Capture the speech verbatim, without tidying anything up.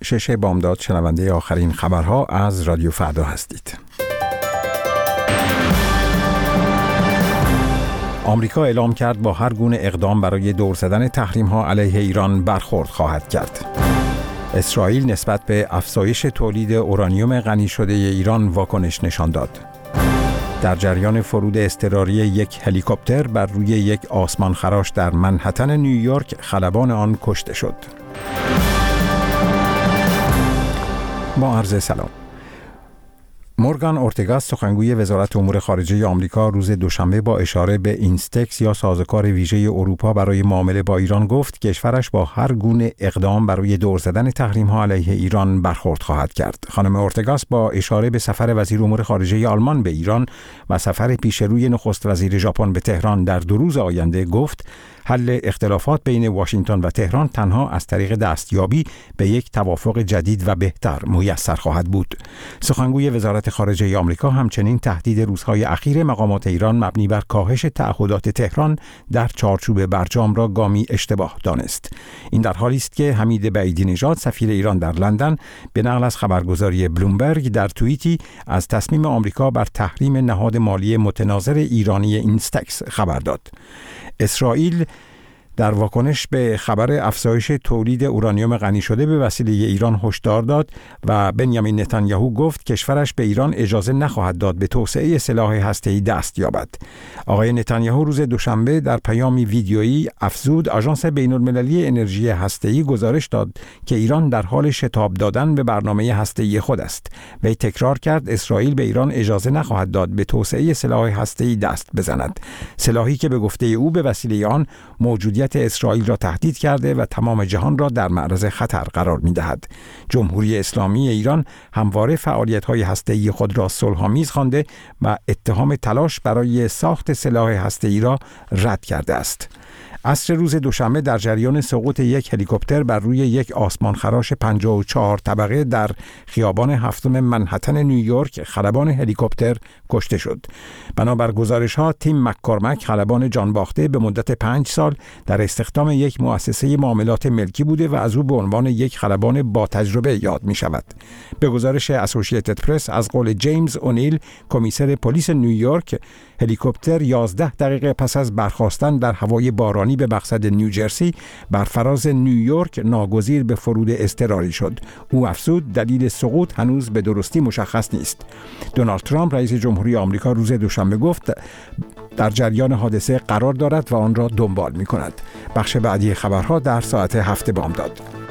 شش بامداد شنونده آخرین خبرها از رادیو فردا هستید. آمریکا اعلام کرد با هر گونه اقدام برای دور زدن تحریم‌ها علیه ایران برخورد خواهد کرد. اسرائیل نسبت به افزایش تولید اورانیوم غنی شده ایران واکنش نشان داد. در جریان فرود اضطراری یک هلیکوپتر بر روی یک آسمانخراش در منهتن نیویورک، خلبان آن کشته شد. با عرض سلام. مورگان اورتگا، سخنگوی وزارت امور خارجه آمریکا، روز دوشنبه با اشاره به اینستکس یا سازوکار ویژه اروپا برای معامله با ایران گفت کشورش با هر گونه اقدام برای دور زدن تحریم‌ها علیه ایران برخورد خواهد کرد. خانم اورتگاس با اشاره به سفر وزیر امور خارجه آلمان به ایران و سفر پیشروی نخست وزیر ژاپن به تهران در دو روز آینده گفت حل اختلافات بین واشنگتن و تهران تنها از طریق دستیابی به یک توافق جدید و بهتر میسر خواهد بود. سخنگوی وزارت خارجه آمریکا همچنین تهدید روزهای اخیر مقامات ایران مبنی بر کاهش تعهدات تهران در چارچوب برجام را گامی اشتباه دانست. این در حالی است که حمید بعیدی نژاد، سفیر ایران در لندن، به نقل از خبرگزاری بلومبرگ در توییتی از تصمیم آمریکا بر تحریم نهاد مالی متناظر ایرانی اینستکس خبر داد. اسرائیل در واکنش به خبر افزایش تولید اورانیوم غنی شده به وسیله ایران هشدار داد و بنیامین نتانیاهو گفت کشورش به ایران اجازه نخواهد داد به توسعه سلاح هسته‌ای دست یابد. آقای نتانیاهو روز دوشنبه در پیامی ویدیویی افزود آژانس بین‌المللی انرژی هسته‌ای گزارش داد که ایران در حال شتاب دادن به برنامه هسته‌ای خود است. وی تکرار کرد اسرائیل به ایران اجازه نخواهد داد به توسعه سلاح هسته‌ای دست بزند. سلاحی که به گفته او به وسیله آن موجودیت اسرائیل را تهدید کرده و تمام جهان را در معرض خطر قرار می‌دهد. جمهوری اسلامی ایران همواره فعالیت‌های هسته‌ای خود را صلح‌آمیز خوانده و اتهام تلاش برای ساخت سلاح هسته‌ای را رد کرده است. عصر روز دوشنبه در جریان سقوط یک هلیکوپتر بر روی یک آسمانخراش پنجاه و چهار طبقه در خیابان هفتم منهتن نیویورک، خلبان هلیکوپتر کشته شد. بنابر گزارش‌ها تیم مک‌کورمک، خلبان جانباخته، به مدت پنج سال در استخدام یک مؤسسه معاملات ملکی بوده و از او به عنوان یک خلبان با تجربه یاد می شود. به گزارش اسوسییتد پرس، از قول جیمز اونیل، کمیسر پلیس نیویورک، هلیکوپتر یازده دقیقه پس از برخاستن در هوای بارانی به مقصد نیوجرسی بر فراز نیویورک ناگزیر به فرود اضطراری شد. او افزود دلیل سقوط هنوز به درستی مشخص نیست. دونالد ترامپ، رئیس جمهوری آمریکا، روز دوشنبه گفت در جریان حادثه قرار دارد و آن را دنبال می کند. بخش بعدی خبرها در ساعت هفت بامداد.